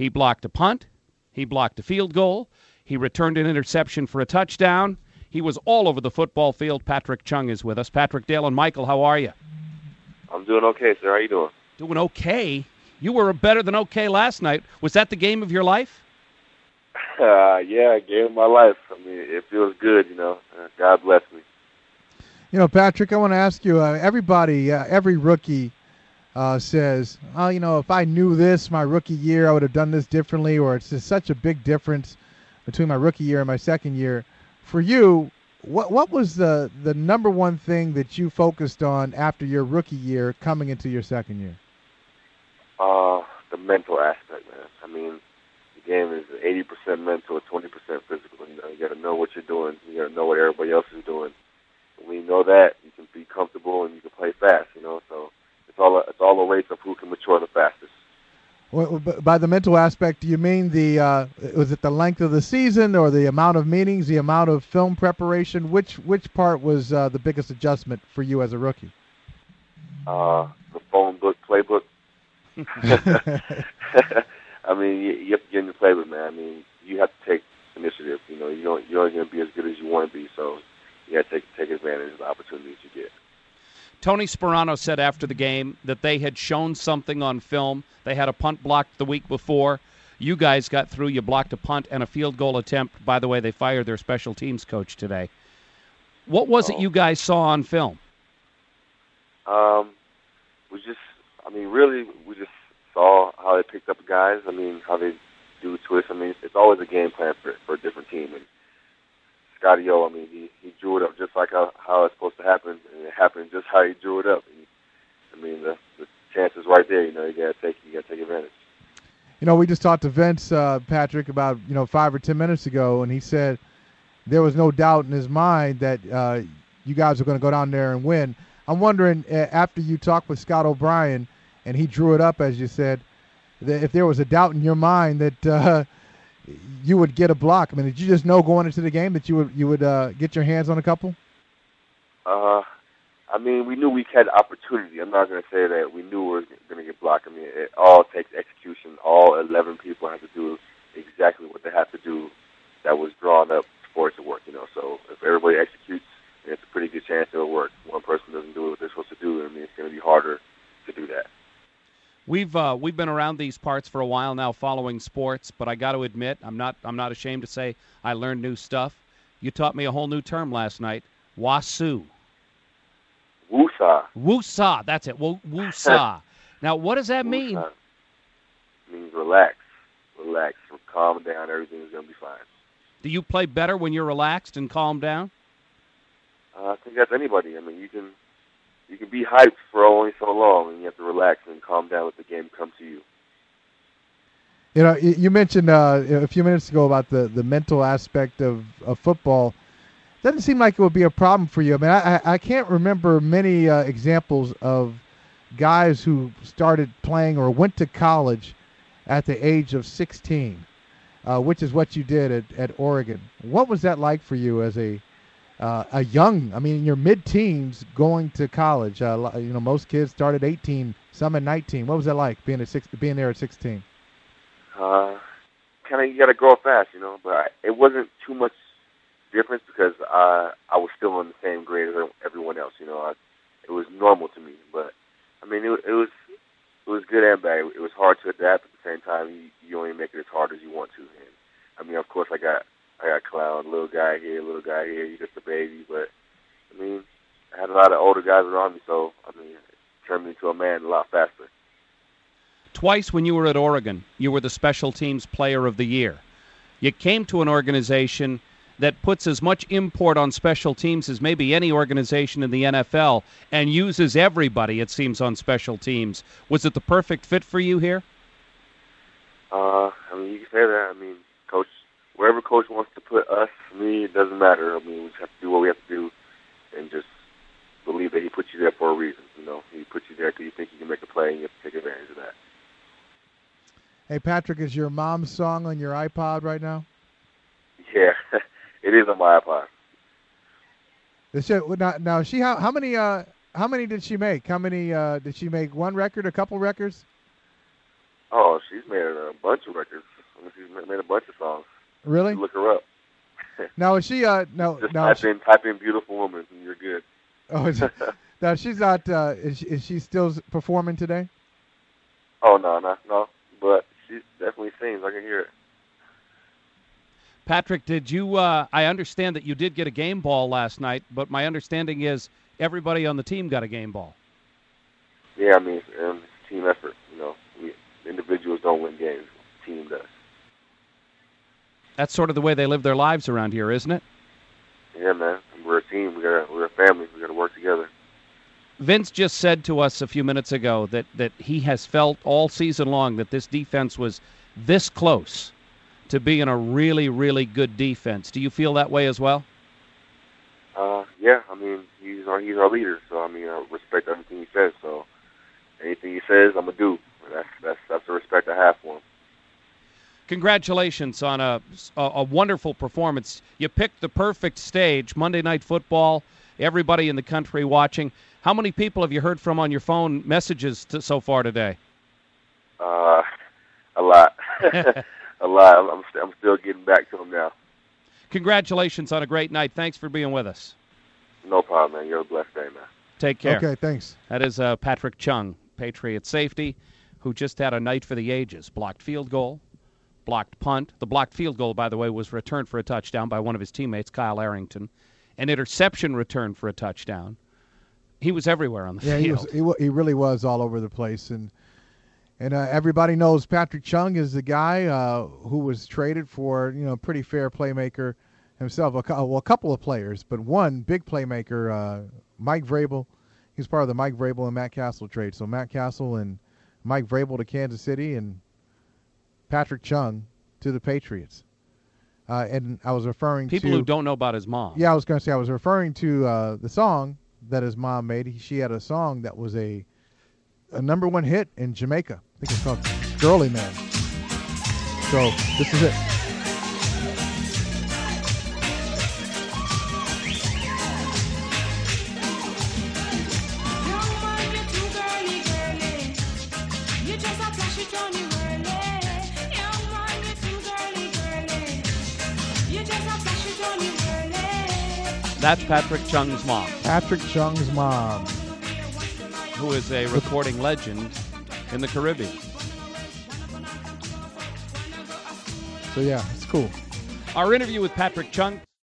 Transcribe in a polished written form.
He blocked a punt. He blocked a field goal. He returned an interception for a touchdown. He was all over the football field. Patrick Chung is with us. Patrick, Dale, and Michael, how are you? I'm doing okay, sir. How you doing? Doing okay. You were better than okay last night. Was that the game of your life? Yeah, game of my life. I mean, it feels good, you know. God bless me. You know, Patrick, I want to ask you, everybody, every rookie says, oh, you know, if I knew this my rookie year, I would have done this differently, or it's just such a big difference between my rookie year and my second year. For you, what was the number one thing that you focused on after your rookie year coming into your second year? The mental aspect, man. I mean, the game is 80% mental, 20% physical. You know, you got to know what you're doing. You got to know what everybody else is doing. When you know that, you can be comfortable and you can play fast. You know, so it's all a race of who can mature the fastest. Well, by the mental aspect, do you mean was it the length of the season or the amount of meetings, the amount of film preparation? Which part was the biggest adjustment for you as a rookie? The phone book, playbook. I mean, you have to get in the playbook, man. I mean, you have to take initiative. You know, you're only going to be as good as you want to be, so you have to take advantage of the opportunities you get. Tony Sperano said after the game that they had shown something on film. They had a punt blocked the week before. You guys got through. You blocked a punt and a field goal attempt. By the way, they fired their special teams coach today. What was it you guys saw on film? We just saw how they picked up guys. I mean, how they do twists. I mean, it's always a game plan for a different team. And Scotty O, I mean, he drew it up just like how it's supposed to happen, and it happened just how he drew it up. And, I mean, the chance is right there. You know, you gotta take advantage. You know, we just talked to Vince, Patrick, about 5 or 10 minutes ago, and he said there was no doubt in his mind that you guys were going to go down there and win. I'm wondering, after you talked with Scott O'Brien and he drew it up, as you said, that if there was a doubt in your mind that you would get a block. I mean, did you just know going into the game that you would get your hands on a couple? I mean, we knew we had opportunity. I'm not going to say that we knew we were going to get blocked. I mean, it all takes execution. All 11 people have to do exactly what they have to do that was drawn up for it to work, you know. So if everybody executes, it's a pretty good chance it'll work. One person doesn't do what they're supposed to do, I mean, it's going to be harder to do that. We've been around these parts for a while now, following sports, but I got to admit, I'm not ashamed to say I learned new stuff. You taught me a whole new term last night, wasu. Woosah. Woosah, that's it. Woosah. Now, what does that mean? It means relax. Relax. Calm down. Everything's going to be fine. Do you play better when you're relaxed and calm down? I think that's anybody. I mean, you can be hyped for only so long, and you have to relax and calm down let the game come to you. You know, you mentioned a few minutes ago about the mental aspect of football. Doesn't seem like it would be a problem for you. I mean, I can't remember many examples of guys who started playing or went to college at the age of 16, which is what you did at Oregon. What was that like for you as a young, I mean, in your mid-teens going to college? Most kids start at 18, some at 19. What was that like being there at 16? Kind of, you got to grow fast, you know, but it wasn't too much difference because I was still in the same grade as everyone else, you know. It was normal to me, but I mean, it was good and bad. It was hard to adapt. At the same time, you only make it as hard as you want to. And I mean, of course, I got clown, little guy here, you're just a baby. But I mean, I had a lot of older guys around me, so I mean, it turned me into a man a lot faster. Twice when you were at Oregon, you were the special teams player of the year. You came to an organization that puts as much import on special teams as maybe any organization in the NFL and uses everybody, it seems, on special teams. Was it the perfect fit for you here? I mean, you can say that. I mean, coach, wherever coach wants to put us, for me, it doesn't matter. I mean, we just have to do what we have to do and just believe that he put you there for a reason. You know, he put you there because you think you can make a play and you have to take advantage of that. Hey, Patrick, is your mom's song on your iPod right now? Yeah. It is on my iPod. Now, how many did she make? How many did she make? One record, a couple records? Oh, she's made a bunch of records. I mean, she's made a bunch of songs. Really? You look her up. Now is she? No, Just no. type in "beautiful woman" and you're good. Oh, now she's not. Is she still performing today? Oh no. But she definitely sings. I can hear it. Patrick, did you? I understand that you did get a game ball last night, but my understanding is everybody on the team got a game ball. Yeah, I mean, it's a team effort. You know, individuals don't win games. The team does. That's sort of the way they live their lives around here, isn't it? Yeah, man. We're a team. We're a family. We got to work together. Vince just said to us a few minutes ago that he has felt all season long that this defense was this close to being a really, really good defense. Do you feel that way as well? Yeah. I mean, he's our leader, so I mean, I respect everything he says. So anything he says, I'm gonna do. That's the respect I have for him. Congratulations on a wonderful performance. You picked the perfect stage, Monday Night Football, everybody in the country watching. How many people have you heard from on your phone messages so far today? A lot. A lot. I'm still getting back to them now. Congratulations on a great night. Thanks for being with us. No problem, man. You're a blessed day, man. Take care. Okay, thanks. That is Patrick Chung, Patriot safety, who just had a night for the ages. Blocked field goal, blocked punt. The blocked field goal, by the way, was returned for a touchdown by one of his teammates, Kyle Arrington. An interception returned for a touchdown. He was everywhere on the field. Yeah, he really was all over the place. And everybody knows Patrick Chung is the guy who was traded for, pretty fair playmaker himself. A couple of players, but one big playmaker, Mike Vrabel. He's part of the Mike Vrabel and Matt Castle trade. So Matt Castle and Mike Vrabel to Kansas City and Patrick Chung to the Patriots. And I was referring to people who don't know about his mom. Yeah, I was going to say I was referring to the song that his mom made. She had a song that was a #1 hit in Jamaica. I think it's called Girly Man. So this is it. That's Patrick Chung's mom. Patrick Chung's mom. Who is a recording legend in the Caribbean. So, yeah, it's cool. Our interview with Patrick Chung